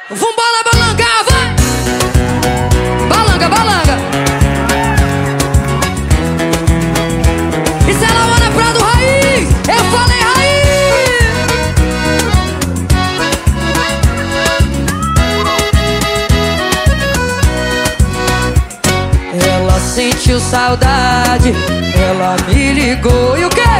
Vambora balangar, vai! Balanga, balanga. Isso é Lauana Prado Raiz. Eu falei raiz. Ela sentiu saudade, ela me ligou e o quê?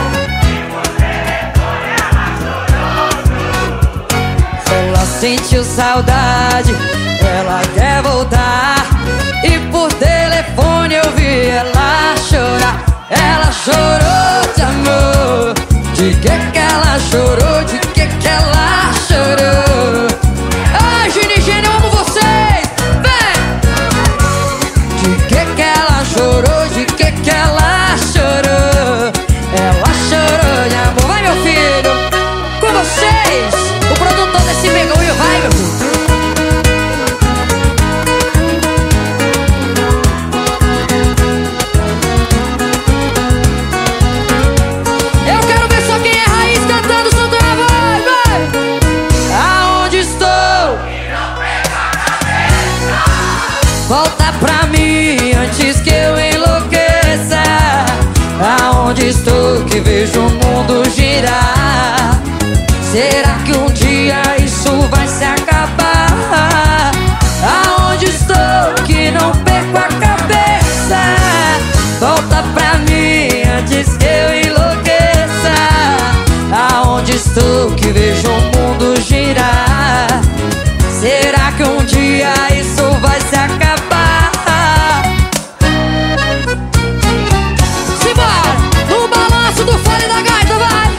Ela sentiu saudade, ela quer voltar. E por telefone eu vi ela chorar. Ela chorou de amor. De que ela chorou? De que ela chorou? Ai, Gini, Gini, eu amo vocês! Vem! De que ela chorou? De que ela chorou? Ela chorou de amor. Vai, meu filho! Com vocês! O produtor desse megulho, vai, meu filho! Eu quero ver só quem é raiz cantando, solta a voz, vai! Aonde estou? Volta pra mim antes que eu enlouqueça. Aonde estou que vejo o mundo girar? Será que um dia isso vai se acabar? Aonde estou que não perco a cabeça? Volta pra mim antes que eu enlouqueça. Aonde estou que vejo o mundo girar? Será que um dia isso vai se acabar? Simbora! No balanço do fole da gaita, vai!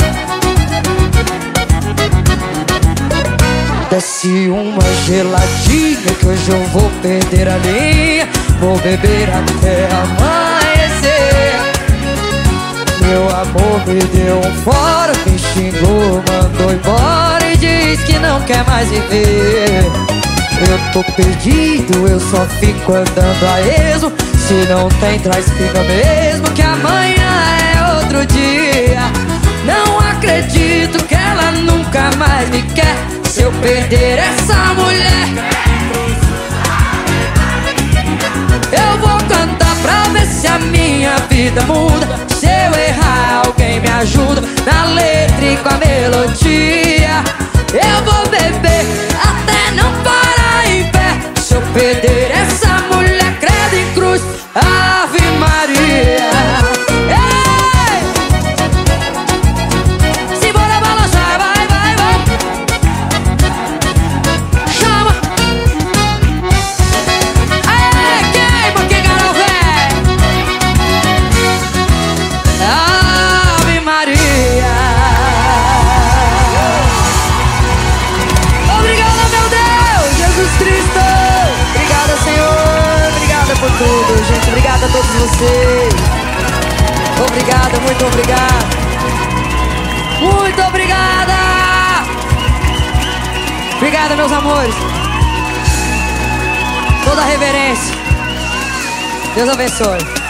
Desce uma geladinha que hoje eu vou perder a linha. Vou beber até amanhecer. Meu amor me deu um fora, me xingou, mandou embora e diz que não quer mais viver. Eu tô perdido, eu só fico andando a esmo. Se não tem, traz pinga mesmo, que amanhã é outro dia. Não acredito que ela nunca mais me quer. Se eu perder essa mulher, eu vou cantar pra ver se a minha vida muda. Se eu errar, alguém me ajuda na letra e com a melodia. Eu vou beber até não parar em pé. Se eu perder essa mulher, credo em cruz, Ave Maria. Ei! Simbora balançar, vai, vai, vai. Chama! Aê, queima, que garou, véi! Ave Maria. Obrigado, meu Deus, Jesus Cristo. Obrigado, Senhor. Obrigado por tudo, gente. Obrigado a todos vocês. Obrigado, muito obrigado. Muito obrigada. Obrigada, meus amores. Toda a reverência. Deus abençoe.